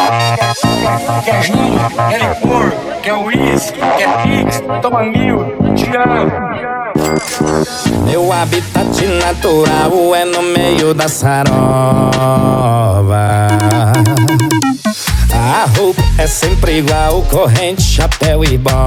Quer gin, quer licor, quer uísque, quer pix, toma 1000, te amo. Meu habitat natural é no meio da sarova. A roupa é sempre igual, corrente, chapéu e bota.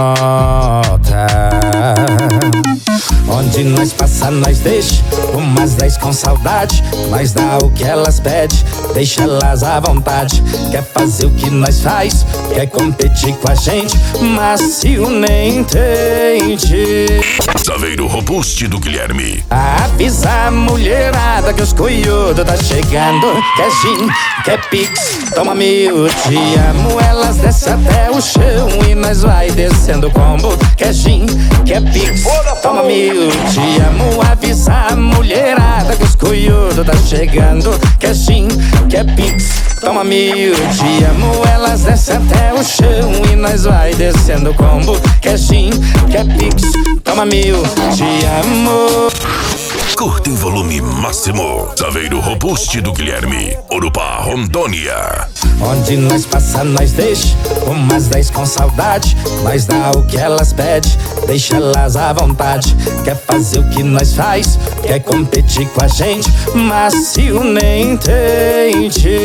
Onde nós passa, nós deixa umas 10 com saudade. Nós dá o que elas pedem, deixa elas à vontade. Quer fazer o que nós faz, quer competir com a gente, macio nem entende. Saveiro Robuste do Guilherme. Avisa a mulherada que os coiudos tá chegando. Quer gin, quer pix, toma 1000, te amo. Elas descem até o chão e nós vai descendo o combo. Quer gin, quer pix, toma 1000, te amo. Avisa a mulherada que os coiudos tá chegando. Quer gin, quer pix, toma 1000, te amo. Elas descem até o chão e nós vai descendo o combo. Quer gin, quer pix, toma 1000, te amo. Curta em volume máximo. Saveiro Robuste do Guilherme. Orupá, Rondônia. Onde nós passa, nós deixa umas 10 com saudade. Nós dá o que elas pedem, deixa elas à vontade. Quer fazer o que nós faz, quer competir com a gente, macio nem entende.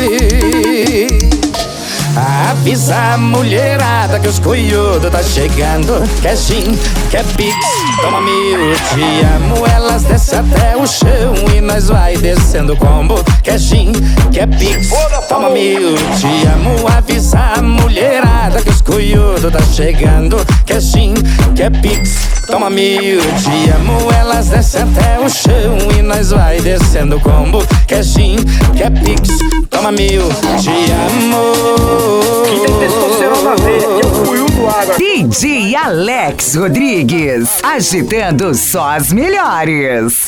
Avisa a mulherada que os coiudos tá chegando. Quer gin, quer pix, toma 1000, te amo. Elas descem até o chão e nós vai descendo o combo. Quer gin, quer pix, toma 1000, te amo. Avisa a mulherada que os coiudos tá chegando. Quer gin, quer pix, toma 1000, te amo. Elas descem até o chão e nós vai descendo o combo. Quer gin, quer pix, toma 1000, te amo. Quem tem testosterona verde é o cuiu do água. DJ Alex Rodrigues, agitando só as melhores.